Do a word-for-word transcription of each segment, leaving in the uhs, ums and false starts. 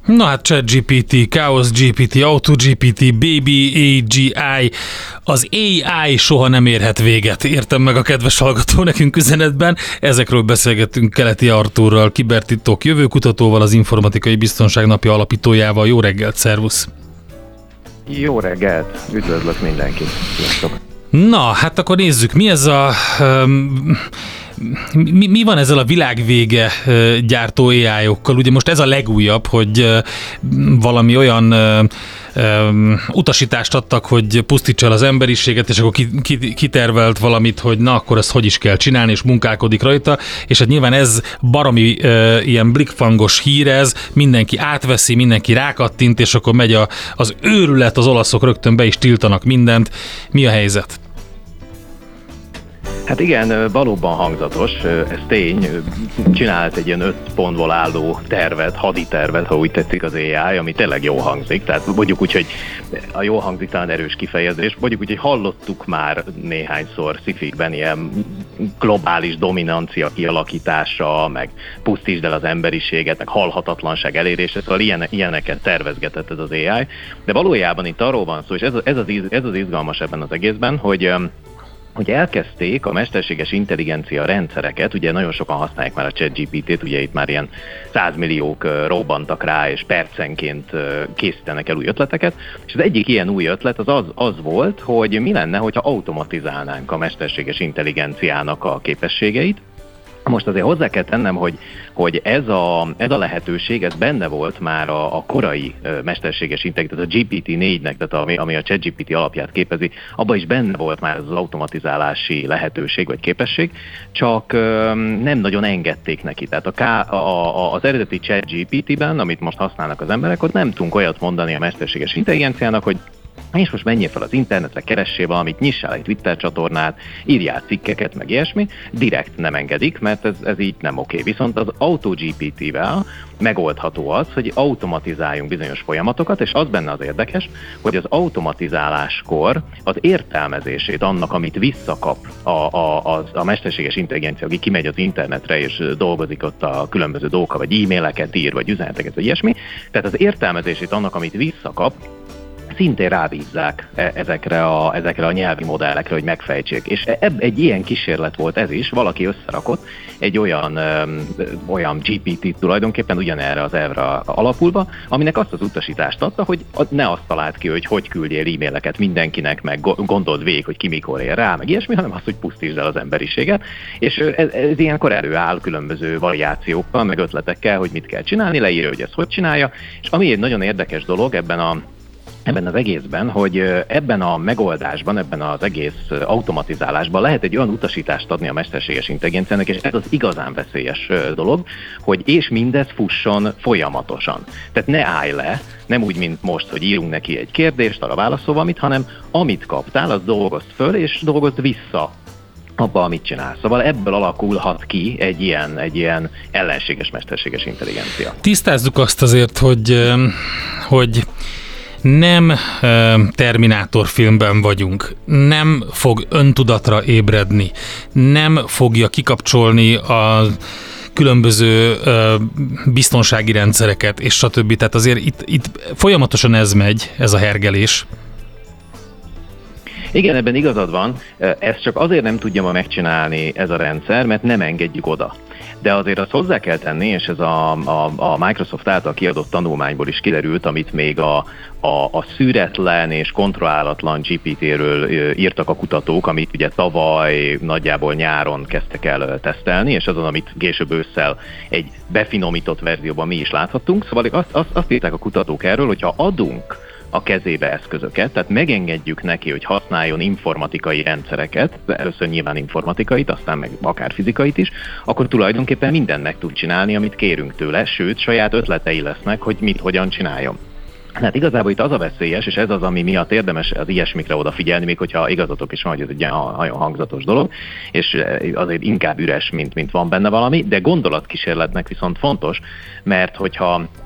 Na hát ChatGPT, ChaosGPT, AutoGPT, Baby á gé i, az á i soha nem érhet véget, értem meg a kedves hallgató nekünk üzenetben. Ezekről beszélgettünk Keleti Artúrral, kibertitok jövőkutatóval, az Informatikai Biztonság Napja alapítójával. Jó reggelt, szervusz! Jó reggelt, üdvözlök mindenkit! Sziasztok! Na, hát akkor nézzük, mi ez a... Um, Mi, mi van ezzel a világvége gyártó á i-okkal? Ugye most ez a legújabb, hogy valami olyan utasítást adtak, hogy pusztítsa el az emberiséget, és akkor kitervelt valamit, hogy na, akkor ezt hogy is kell csinálni, és munkálkodik rajta, és hát nyilván ez baromi ilyen blikfangos hír ez, mindenki átveszi, mindenki rákattint, és akkor megy a, az őrület, az olaszok rögtön be is tiltanak mindent. Mi a helyzet? Hát igen, valóban hangzatos, ez tény, csinált egy ilyen öt pontból álló tervet, haditervet, ha úgy tetszik az á i, ami tényleg jól hangzik, tehát mondjuk úgy, hogy a jól hangzik talán erős kifejezés, mondjuk úgy, hogy hallottuk már néhányszor sci-fikben ilyen globális dominancia kialakítása, meg pusztítsd el az emberiséget, meg halhatatlanság elérése, szóval ilyen, ilyeneket tervezgetett ez az á i, de valójában itt arról van szó, és ez, ez, az, ez az izgalmas ebben az egészben, hogy hogy elkezdték a mesterséges intelligencia rendszereket, ugye nagyon sokan használják már a ChatGPT-t, ugye itt már ilyen százmilliók robbantak rá, és percenként készítenek el új ötleteket, és az egyik ilyen új ötlet az, az az volt, hogy mi lenne, hogyha automatizálnánk a mesterséges intelligenciának a képességeit. Most azért hozzá kell tennem, hogy, hogy ez, a, ez a lehetőség, ez benne volt már a, a korai ö, mesterséges intelligencia, tehát a gé pé té négynek, tehát ami, ami a ChatGPT alapját képezi, abban is benne volt már ez az automatizálási lehetőség vagy képesség, csak ö, nem nagyon engedték neki. Tehát a K, a, a, az eredeti ChatGPT-ben, amit most használnak az emberek, ott nem tudunk olyat mondani a mesterséges intelligenciának, hogy és most menjél fel az internetre, keressél valamit, nyissál egy Twitter csatornát, írjál cikkeket, meg ilyesmi, direkt nem engedik, mert ez, ez így nem oké. Viszont az AutoGPT-vel megoldható az, hogy automatizáljunk bizonyos folyamatokat, és az benne az érdekes, hogy az automatizáláskor az értelmezését annak, amit visszakap a, a, a, a mesterséges intelligencia, aki kimegy az internetre és dolgozik ott a különböző dolgokkal, vagy e-maileket ír, vagy üzeneteket, vagy ilyesmi, tehát az értelmezését annak, amit visszakap, szintén rábízzák ezekre a, ezekre a nyelvi modellekre, hogy megfejtsék. És ebb, egy ilyen kísérlet volt ez is, valaki összerakott egy olyan, ö, olyan gé pé té tulajdonképpen ugyanerre az elvre alapulva, aminek azt az utasítást adta, hogy ne azt talált ki, hogy hogy küldjél e-maileket mindenkinek, meg gondold végig, hogy ki mikor ér rá, meg ilyesmi, hanem azt, hogy pusztítsd el az emberiséget. És ez, ez ilyenkor előáll különböző variációkkal, meg ötletekkel, hogy mit kell csinálni, leírja, hogy ezt hogy csinálja. És ami egy nagyon érdekes dolog ebben a Ebben az egészben, hogy ebben a megoldásban, ebben az egész automatizálásban lehet egy olyan utasítást adni a mesterséges intelligenciának, és ez az igazán veszélyes dolog, hogy és mindez fusson folyamatosan. Tehát ne állj le, nem úgy, mint most, hogy írunk neki egy kérdést, arra válaszol valamit, hanem amit kaptál, az dolgozd föl, és dolgozd vissza abba, amit csinál. Szóval ebből alakulhat ki egy ilyen, egy ilyen ellenséges mesterséges intelligencia. Tisztázzuk azt azért, hogy, hogy nem Terminátor filmben vagyunk, nem fog öntudatra ébredni, nem fogja kikapcsolni a különböző biztonsági rendszereket, és stb. Tehát azért itt, itt folyamatosan ez megy, ez a hergelés. Igen, ebben igazad van, ezt csak azért nem tudja ma megcsinálni ez a rendszer, mert nem engedjük oda. De azért azt hozzá kell tenni, és ez a, a, a Microsoft által kiadott tanulmányból is kiderült, amit még a, a, a szűretlen és kontrollálatlan gé pé té-ről írtak a kutatók, amit ugye tavaly nagyjából nyáron kezdtek el tesztelni, és azon, amit később ősszel egy befinomított verzióban mi is láthattunk. Szóval azt, azt, azt írták a kutatók erről, hogyha adunk a kezébe eszközöket, tehát megengedjük neki, hogy használjon informatikai rendszereket, először nyilván informatikait, aztán meg akár fizikait is, akkor tulajdonképpen mindent meg tud csinálni, amit kérünk tőle, sőt, saját ötletei lesznek, hogy mit, hogyan csináljon. Hát igazából itt az a veszélyes, és ez az, ami miatt érdemes az ilyesmikre odafigyelni, még hogyha igazatok is van, hogy ez egy nagyon hangzatos dolog, és azért inkább üres, mint, mint van benne valami, de gondolatkísérletnek viszont fontos, mert hogyha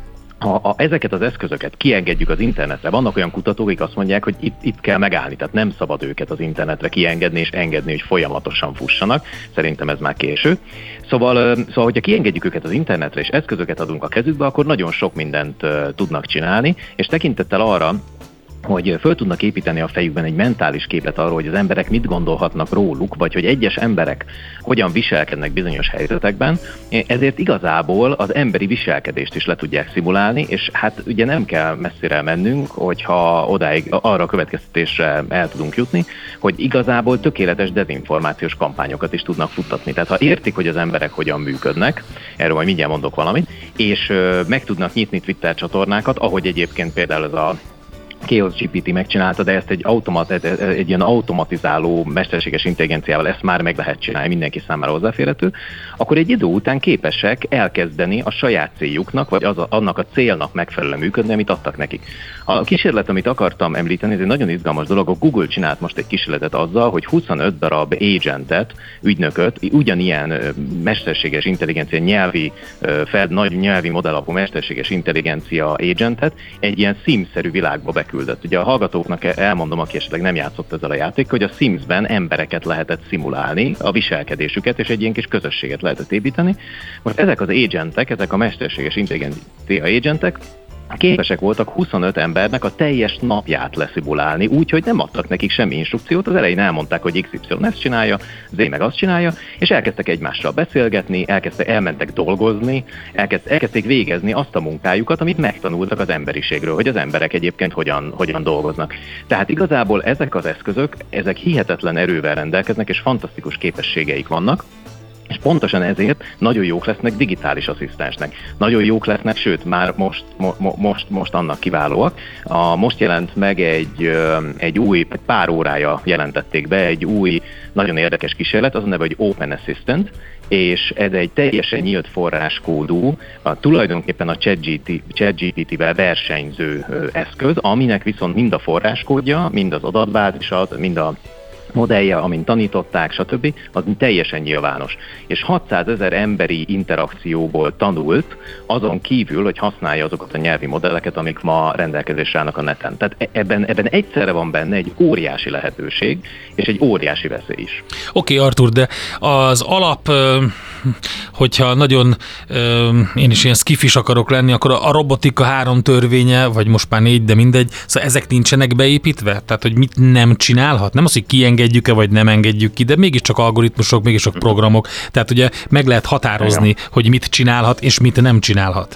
ha a, ezeket az eszközöket kiengedjük az internetre, vannak olyan kutatók, akik azt mondják, hogy itt, itt kell megállni, tehát nem szabad őket az internetre kiengedni és engedni, hogy folyamatosan fussanak. Szerintem ez már késő. Szóval, szóval, hogyha kiengedjük őket az internetre és eszközöket adunk a kezükbe, akkor nagyon sok mindent uh, tudnak csinálni, és tekintettel arra, hogy föl tudnak építeni a fejükben egy mentális képet arról, hogy az emberek mit gondolhatnak róluk, vagy hogy egyes emberek hogyan viselkednek bizonyos helyzetekben, ezért igazából az emberi viselkedést is le tudják szimulálni, és hát ugye nem kell messzire mennünk, hogyha odáig arra a következtetésre el tudunk jutni, hogy igazából tökéletes dezinformációs kampányokat is tudnak futtatni. Tehát ha értik, hogy az emberek hogyan működnek, erről majd mindjárt mondok valamit, és meg tudnak nyitni Twitter csatornákat, ahogy egyébként például ez a Chaos gé pé té megcsinálta, de ezt egy, automat, egy, egy ilyen automatizáló mesterséges intelligenciával ezt már meg lehet csinálni, mindenki számára hozzáférhető, akkor egy idő után képesek elkezdeni a saját céljuknak, vagy az a, annak a célnak megfelelően működni, amit adtak nekik. A kísérlet, amit akartam említeni, ez egy nagyon izgalmas dolog. A Google csinált most egy kísérletet azzal, hogy huszonöt darab agentet, ügynököt, ugyanilyen mesterséges intelligencia nyelvi, fel, nagy nyelvi modellapú mesterséges intelligencia agentet egy ilyen Sims-szerű világba beküldött. Ugye a hallgatóknak elmondom, aki esetleg nem játszott ezzel a játék, hogy a Sims-ben embereket lehetett szimulálni, a viselkedésüket, és egy ilyen kis közösséget lehetett építeni. Most ezek az agentek, ezek a mesterséges intelligencia agentek képesek voltak huszonöt embernek a teljes napját leszimulálni, úgyhogy nem adtak nekik semmi instrukciót, az elején elmondták, hogy iksz ipszilon ezt csinálja, Z meg azt csinálja, és elkezdtek egymással beszélgetni, elkezdtek, elmentek dolgozni, elkezd, elkezdték végezni azt a munkájukat, amit megtanultak az emberiségről, hogy az emberek egyébként hogyan, hogyan dolgoznak. Tehát igazából ezek az eszközök, ezek hihetetlen erővel rendelkeznek, és fantasztikus képességeik vannak, és pontosan ezért nagyon jók lesznek digitális asszisztensnek. Nagyon jók lesznek, sőt, már most, mo, most, most annak kiválóak. A, most jelent meg egy, egy új, egy pár órája jelentették be egy új, nagyon érdekes kísérlet, az a neve, hogy Open Assistant, és ez egy teljesen nyílt forráskódú, a, tulajdonképpen a ChatGPT-vel versenyző eszköz, aminek viszont mind a forráskódja, mind az adatbázisa, mind a modellje, amint tanították, stb., az teljesen nyilvános. És hatszázezer emberi interakcióból tanult, azon kívül, hogy használja azokat a nyelvi modelleket, amik ma rendelkezésre állnak a neten. Tehát ebben, ebben egyszerre van benne egy óriási lehetőség, és egy óriási veszély is. Oké, okay, Artur, de az alap, hogyha nagyon én is ilyen skifis akarok lenni, akkor a robotika három törvénye, vagy most már négy, de mindegy, szóval ezek nincsenek beépítve? Tehát, hogy mit nem csinálhat? Nem az, hogy kiengedjük-e, vagy nem engedjük ki, de mégiscsak algoritmusok, mégiscsak programok. Tehát ugye meg lehet határozni, igen, hogy mit csinálhat, és mit nem csinálhat.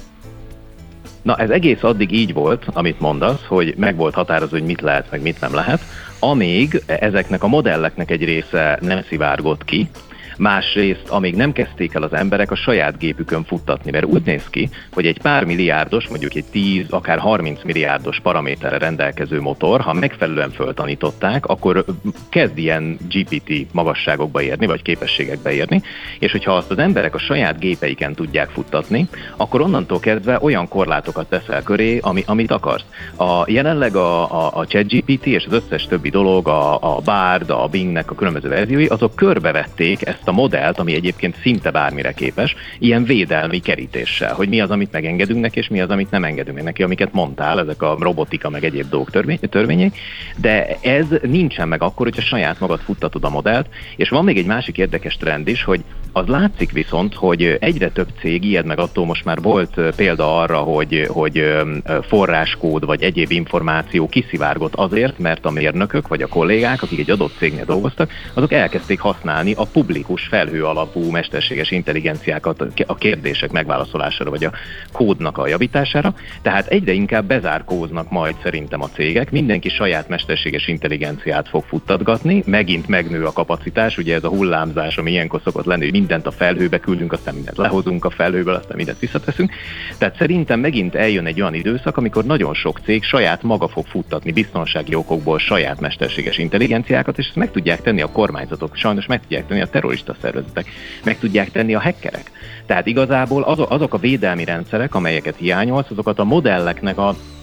Na, ez egész addig így volt, amit mondasz, hogy meg volt határozva, hogy mit lehet, meg mit nem lehet, amíg ezeknek a modelleknek egy része nem szivárgott ki, másrészt, amíg nem kezdték el az emberek a saját gépükön futtatni, mert úgy néz ki, hogy egy pár milliárdos, mondjuk egy tíz, akár harminc milliárdos paraméterre rendelkező motor, ha megfelelően föltanították, akkor kezd ilyen gé pé té magasságokba érni, vagy képességekbe érni, és hogyha azt az emberek a saját gépeiken tudják futtatni, akkor onnantól kezdve olyan korlátokat teszel köré, ami, amit akarsz. A, jelenleg a, a, a ChatGPT és az összes többi dolog, a, a Bard, a Bingnek a különböző verziói, azok körbevették ezt a modellt, ami egyébként szinte bármire képes, ilyen védelmi kerítéssel, hogy mi az, amit megengedünk neki, és mi az, amit nem engedünk neki, amiket mondtál, ezek a robotika, meg egyéb dolgok törvény, törvények, de ez nincsen meg akkor, hogyha saját magad futtatod a modellt, és van még egy másik érdekes trend is, hogy az látszik viszont, hogy egyre több cég, ijed meg attól most már volt példa arra, hogy, hogy forráskód vagy egyéb információ kiszivárgott azért, mert a mérnökök vagy a kollégák, akik egy adott cégnél dolgoztak, azok elkezdték használni a publikus felhő alapú mesterséges intelligenciákat a kérdések megválaszolására vagy a kódnak a javítására. Tehát egyre inkább bezárkóznak majd szerintem a cégek, mindenki saját mesterséges intelligenciát fog futtatgatni, megint megnő a kapacitás, ugye ez a hullámzás, ami ilyenkor szokott lenni, hogy mindent a felhőbe küldünk, aztán mindent lehozunk a felhőből, aztán mindent visszateszünk. Tehát szerintem megint eljön egy olyan időszak, amikor nagyon sok cég saját maga fog futtatni biztonsági okokból saját mesterséges intelligenciákat, és ezt meg tudják tenni a kormányzatok, sajnos meg tudják tenni a terrorista szervezetek, meg tudják tenni a hackerek. Tehát igazából azok a védelmi rendszerek, amelyeket hiányolsz, azokat a modelleknek a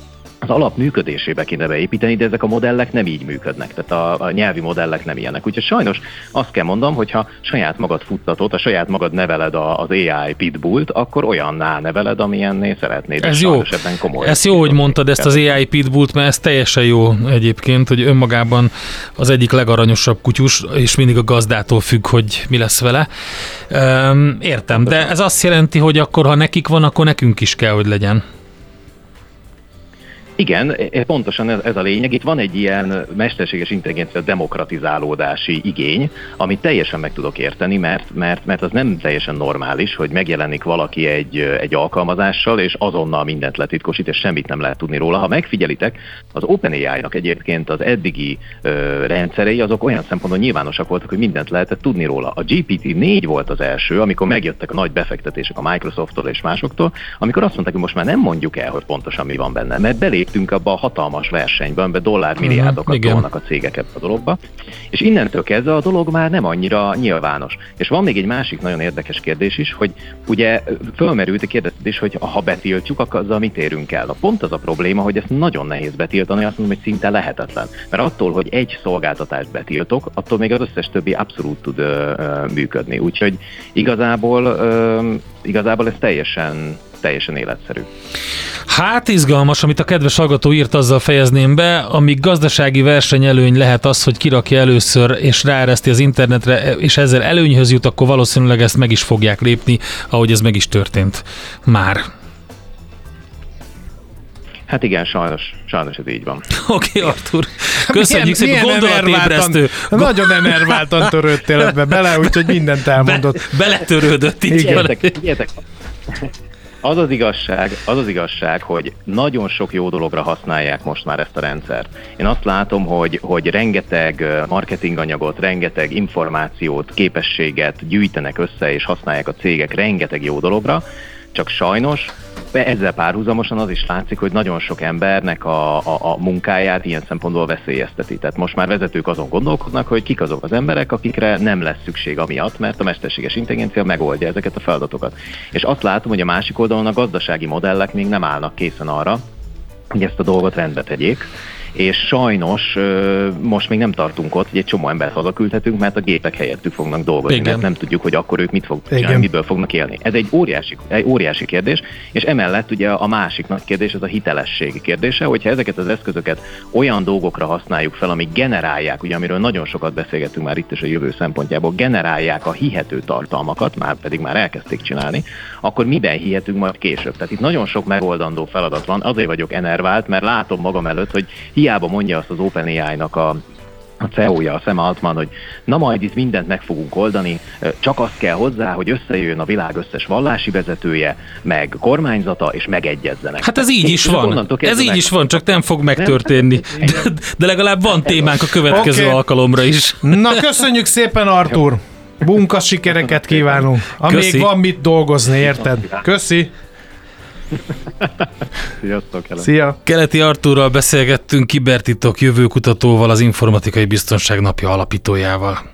az alap működésébe kéne beépíteni, de ezek a modellek nem így működnek, tehát a, a nyelvi modellek nem ilyenek. Úgyhogy sajnos azt kell mondanom, hogyha saját magad futtatod, a saját magad neveled a, az á i pitbullt, akkor olyanná neveled, amilyenné szeretnéd. Ez jó, ez jó, hogy mondtad ezt az á i pitbullt, mert ez teljesen jó egyébként, hogy önmagában az egyik legaranyosabb kutyus, és mindig a gazdától függ, hogy mi lesz vele. Értem, de ez azt jelenti, hogy akkor, ha nekik van, akkor nekünk is kell, hogy legyen. Igen, pontosan ez, ez a lényeg. Itt van egy ilyen mesterséges intelligencia demokratizálódási igény, amit teljesen meg tudok érteni, mert, mert, mert az nem teljesen normális, hogy megjelenik valaki egy, egy alkalmazással, és azonnal mindent letitkosít, és semmit nem lehet tudni róla. Ha megfigyelitek, az OpenAI-nak egyébként az eddigi ö, rendszerei azok olyan szempontból nyilvánosak voltak, hogy mindent lehetett tudni róla. A gé pé té négy volt az első, amikor megjöttek a nagy befektetések a Microsofttól és másoktól, amikor azt mondták, hogy most már nem mondjuk el, hogy pontosan mi van benne, mert belé léptünk abba a hatalmas versenybe, amiben dollármilliárdokat uh-huh, tolnak a cégek ebbe a dologba, és innentől kezdve a dolog már nem annyira nyilvános. És van még egy másik nagyon érdekes kérdés is, hogy ugye fölmerült a kérdezted is, hogy ha betiltjuk, akkor azzal mit érünk el. Pont az a probléma, hogy ezt nagyon nehéz betiltani, azt mondom, hogy szinte lehetetlen. Mert attól, hogy egy szolgáltatást betiltok, attól még az összes többi abszolút tud ö, ö, működni. Úgyhogy igazából, ö, igazából ez teljesen teljesen életszerű. Hát izgalmas, amit a kedves hallgató írt, azzal fejezném be, amíg gazdasági versenyelőny lehet az, hogy kirakja először és ráereszti az internetre, és ezzel előnyhöz jut, akkor valószínűleg ezt meg is fogják lépni, ahogy ez meg is történt már. Hát igen, sajnos, sajnos ez így van. Oké, okay, Artur. Köszönjük szépen, gondolatébresztő. Nagyon enerváltan törődtél ebbe bele, úgyhogy mindent elmondott. Be, beletörődött itt. Figyeljetek, Az az igazság, az az igazság, hogy nagyon sok jó dologra használják most már ezt a rendszert. Én azt látom, hogy, hogy rengeteg marketinganyagot, rengeteg információt, képességet gyűjtenek össze és használják a cégek rengeteg jó dologra, csak sajnos ezzel párhuzamosan az is látszik, hogy nagyon sok embernek a, a, a munkáját ilyen szempontból veszélyezteti. Tehát most már vezetők azon gondolkodnak, hogy kik azok az emberek, akikre nem lesz szükség amiatt, mert a mesterséges intelligencia megoldja ezeket a feladatokat. És azt látom, hogy a másik oldalon a gazdasági modellek még nem állnak készen arra, hogy ezt a dolgot rendbe tegyék. És sajnos most még nem tartunk ott, hogy egy csomó embert hazaküldhetünk, mert a gépek helyettük fognak dolgozni, igen, mert nem tudjuk, hogy akkor ők mit fognak csinálni, miből fognak élni. Ez egy óriási, egy óriási kérdés, és emellett ugye a másik nagy kérdés, az a hitelesség kérdése, hogyha ezeket az eszközöket olyan dolgokra használjuk fel, amik generálják, ugye amiről nagyon sokat beszélgettünk már itt is a jövő szempontjából, generálják a hihető tartalmakat, már pedig már elkezdték csinálni, akkor miben hihetünk majd később? Tehát itt nagyon sok megoldandó feladat van, azért vagyok enervált, mert látom magam előtt, hogy hiába mondja azt az OpenAI-nak a, a cé e o-ja, a Sam Altman, hogy na majd itt mindent meg fogunk oldani, csak azt kell hozzá, hogy összejöjjön a világ összes vallási vezetője, meg kormányzata, és megegyezzenek. Hát ez így is van. Ez így is van, csak nem fog megtörténni. De, de legalább van témánk a következő okay. alkalomra is. Na, köszönjük szépen, Artur! Bunka sikereket kívánunk. Amíg Köszi. Van mit dolgozni, érted? Köszi! Sziasztok, Keleti. Szia! Keleti Artúrral beszélgettünk, kibertitok jövőkutatóval, az Informatikai Biztonság Napja alapítójával.